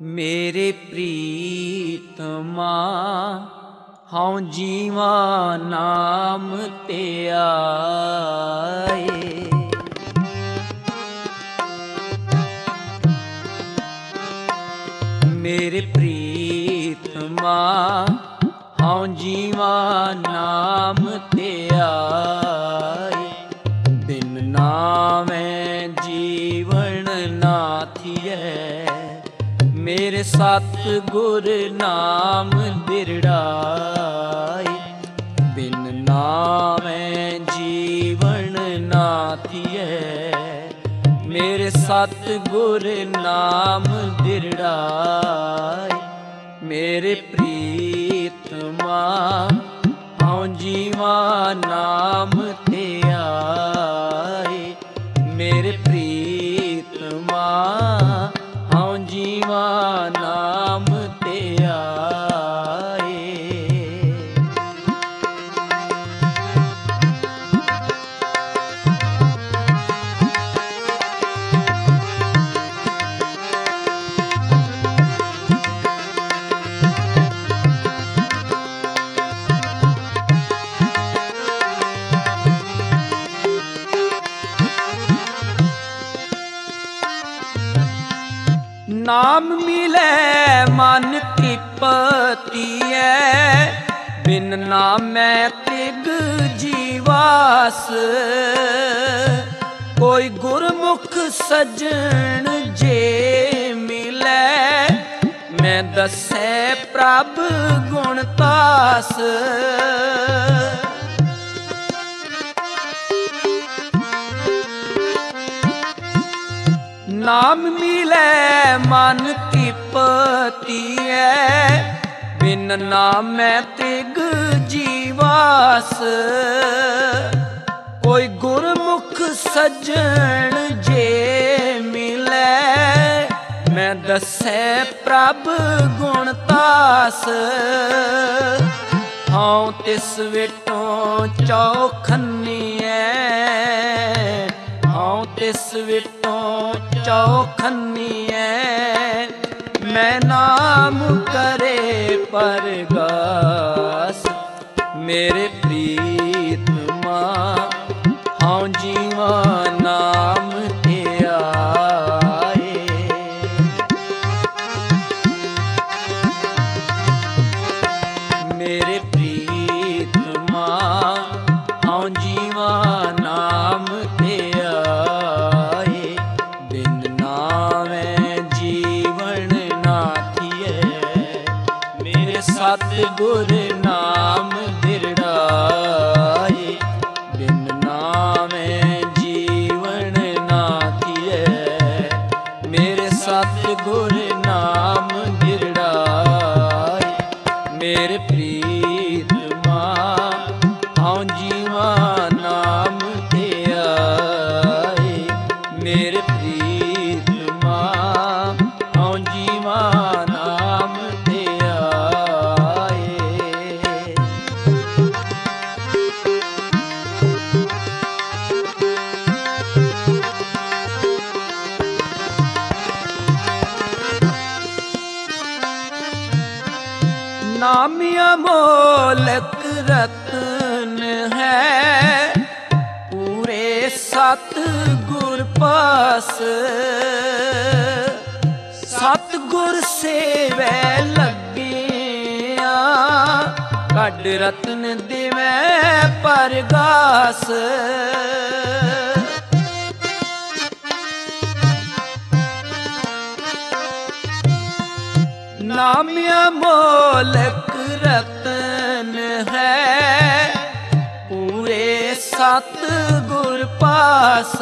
मेरे प्रीतमा हाँ जीवा नाम ते आए। मेरे प्रीतमा हाँ जीवा नाम ते आए। बिन नामै जीवन ना थिए मेरे सतगुर नाम दिरड़ाई। बिन नामै जीवन ना थिए मेरे सतगुर नाम दिरड़ाई। मेरे प्रीतमा हाँ जीवा नाम ते आए। मेरे प्रीतमा हाँ जीवा नाम ते आए। नाम मिले मन तृप्तिए बिन नामै तिग जीवास। कोई गुरमुख सज्जन जे मिले मैं दस्से प्रभ गुण तास। नाम मिले मन तृप्तिए बिन नामै तिग जीवास। कोई गुरमुख सज्जन जे मिले मैं दस्से प्रभ गुण तास। हाँ तिस विटों चौखन्नीए हाँ तिस विटों चौखन्नीए मैं नाम करे परगास। मेरे प्रीतमा हाँ जीवा नाम ते आए। मेरे प्रीतमा हाँ जीवा नाम ते आए। बिन नामै जीवन ना थिए मेरे सतगुर नाम दिरड़ाए। बिन नामै जीवन ना थिए मेरे सतगुर नाम दिरड़ाए। मेरे प्रीतमा हाँ जीवा नाम ते आए। मेरे प्रीतमा हाँ जीवा नाम ते आए। नाम अमोलक रतन है पूरे सतगुर पास। सतगुर सेवै लगिया कड रतन दिवै परगास। नाम अमोलक रतन है पूरे सतगुर पास।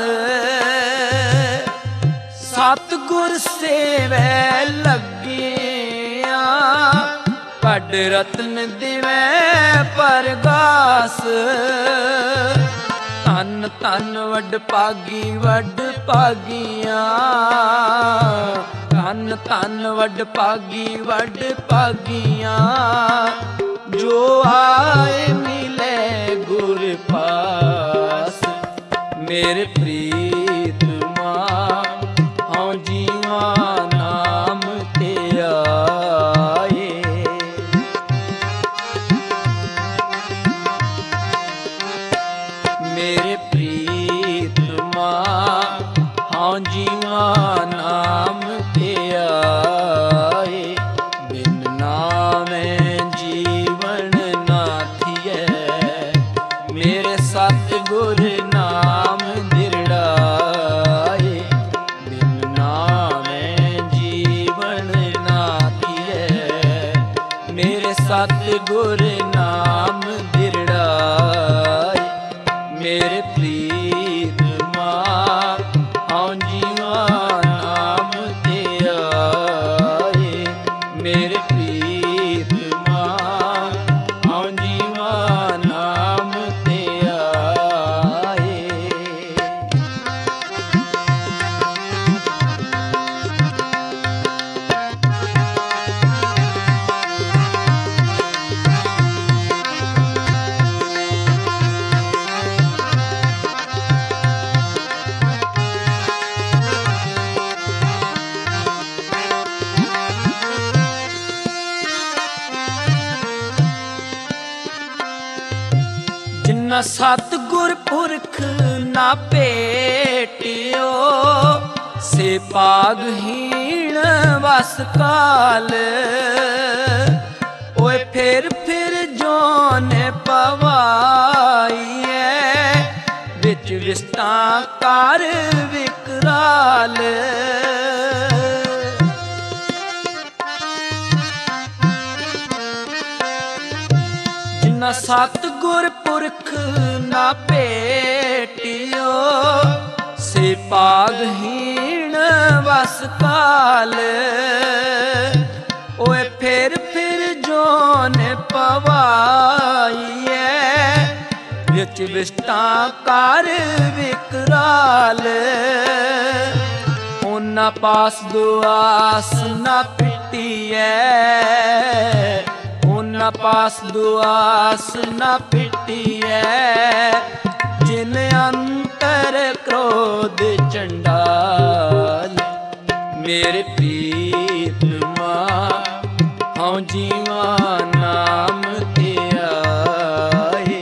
सतगुर सेवै लगिया कड रतन दिवै परगास। धन धन वड भागी वड भागिया धन धन वड भागी वड भागिया जो आए मिले गुर पास। मेरे प्रीतमा हाँ जीवा नाम ते सतगुर नाम दिरड़ाए। मेरे प्रीत मां हऊँ जीवा नाम ते आए। मेरे प्रीत मां हऊँ जीवा नाम ते आए। जिन्ना सतगुर पुरख ना भेटियो से भागहीन वस काल। ओए फिर जोन पवाईए बिच विस्ता कर विकराल। जिन्ना सतगुर पुरख ना भेटियो से भागहीन वस काल। ओए फिर जोन पवाईए बिच विस्ता कर विकराल। उन्ना पास दुआस ना पिटिए उन्ना पास दुआस न पिटिए। जिन अंतर क्रोध चंडाल। मेरे प्रीत मां हऊँ जीवा नाम ते आए।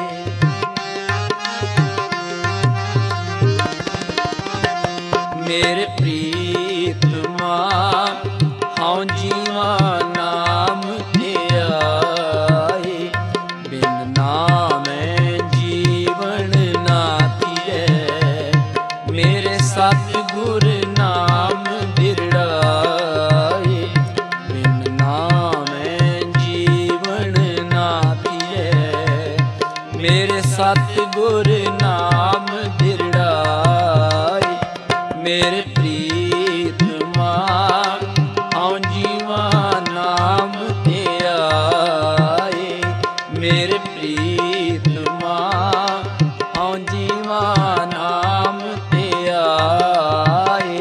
मेरे प्रीत मां हऊँ जीवा नाम ते आए। बिन नामै जीवन ना थिए। मेरे सतगुर नाम दिरड़ाए। बिन नामै जीवन ना थिए। मेरे सतगुर नाम दिरड़ाए। मेरे प्रीत मां हऊँ जीवा नाम ते आए। मेरे प्रीत मां हऊँ जीवा नाम ते आए।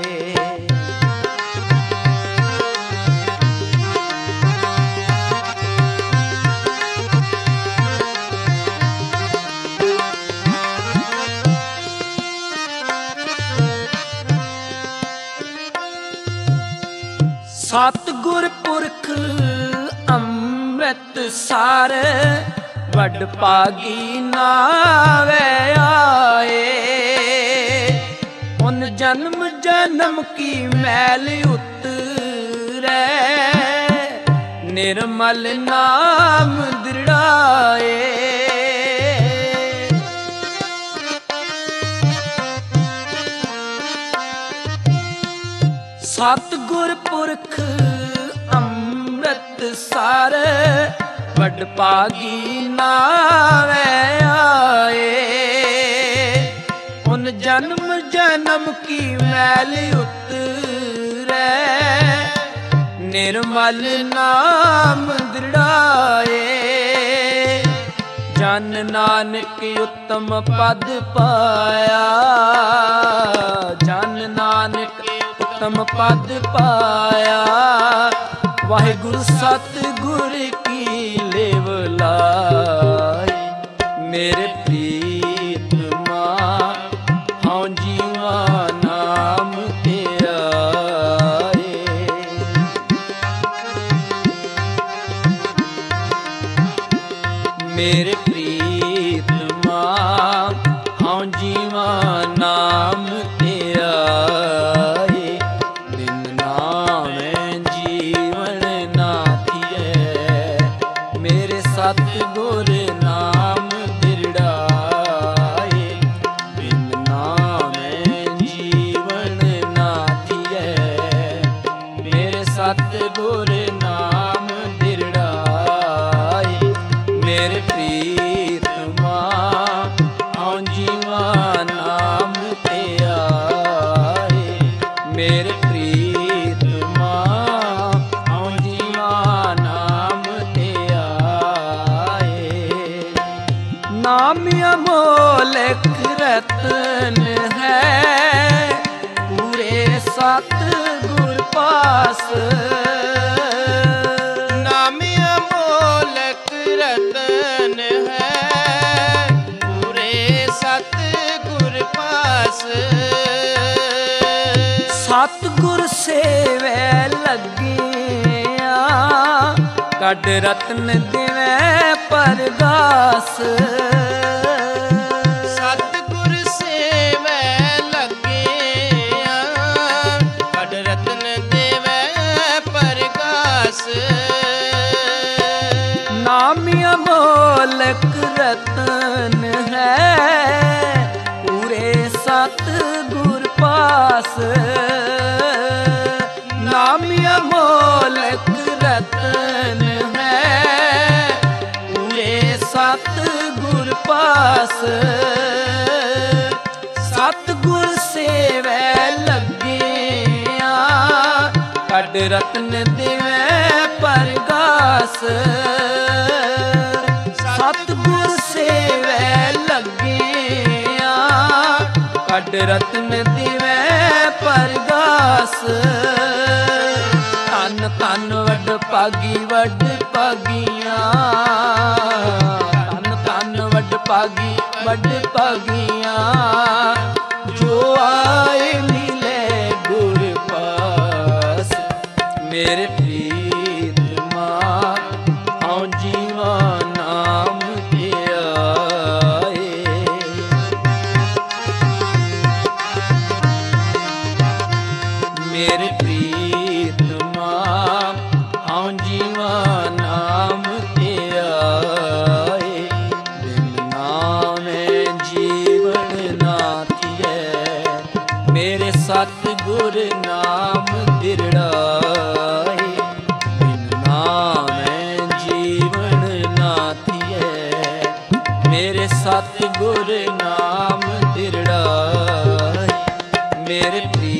सतगुर पुरख अमृत सार वड भागी नावे आए। उन जन्म जन्म की मैल उतरे निर्मल नाम दिरड़ाए। सतगुर पुरख अमृत सार वड भागी नावे आए। उन जन्म जन्म की मैल उतरे निर्मल नाम दिरड़ाए। जन नानक उत्तम पद पाया। जन नानक उत्तम पद पाया। वाहिगुरु सतगुर की लेव लाई। मेरे प्रीत मां हऊँ जीवा नाम ते आए। मेरे प्रीत मां हऊँ जीवा नाम ते आए। बिन नामै जीवन ना थिए। मेरे सतगुर नाम दिरड़ाए। बिन नामै जीवन ना थिए। मेरे सतगुर नाम दिरड़ाए। ਪਾਸ। ਨਾਮ ਅਮੋਲਕ ਰਤਨ ਹੈ, ਪੂਰੇ ਸਤਿਗੁਰ ਪਾਸ। ਸਤਿਗੁਰ ਸੇਵੈ ਲੱਗਿਆ, ਕੱਢ ਰਤਨ ਦੇਵੈ ਪਰਗਾਸ। ਸਤਿਗੁਰ ਸੇਵੈ ਲੱਗਿਆ, ਕੱਢ ਰਤਨ ਦੇਵੈ ਪਰਗਾਸ। ਨਾਮ ਅਮੋਲਕ ਰਤਨ ਹੈ, ਪੂਰੇ ਸਤਿਗੁਰ ਪਾਸ। ਨਾਮ ਅਮੋਲਕ ਰਤਨ ਹੈ, ਪੂਰੇ ਸਤਿਗੁਰ ਪਾਸ। ਸਤਿਗੁਰ ਸੇਵੈ ਲੱਗਿਆ, ਕੱਢ ਰਤਨ ਦੇਵੈ ਪਰਗਾਸ। ਸਤਿਗੁਰ ਸੇਵੈ ਲੱਗਿਆ, ਕੱਢ ਰਤਨ ਦੇਵੈ ਪਰਗਾਸ। ਧੰਨ ਧੰਨ ਵਡ ਭਾਗੀ ਵਡ ਭਾਗੀਆਂ, ਧੰਨ ਧੰਨ ਵਡ ਭਾਗੀ ਵਡ ਭਾਗੀਆਂ, ਜੋ ਆਏ ਮਿਲੇ ਗੁਰ ਪਾਸ। ਮੇਰੇ ਪ੍ਰੀਤਮਾ ਹਉ ਜੀਵਾ ਨਾਮ ਧਿਆਏ। ਮੇਰੇ ਪ੍ਰੀਤਮਾ ਹਉ ਜੀਵਾ ਨਾਮ ਧਿਆਏ। ਬਿਨ ਨਾਮੈ ਜੀਵਨ ਨਾ ਥੀਐ, ਮੇਰੇ ਸਤਿਗੁਰ ਨਾਮ ਦਿਰੜਾਏ। ਬਿਨ ਨਾਮੈ ਜੀਵਨ ਨਾ ਥੀਐ, ਮੇਰੇ ਸਤਿਗੁਰ ਨਾਮ ਦਿਰੜਾਏ। ਮੇਰੇ ਪ੍ਰੀਤਮਾ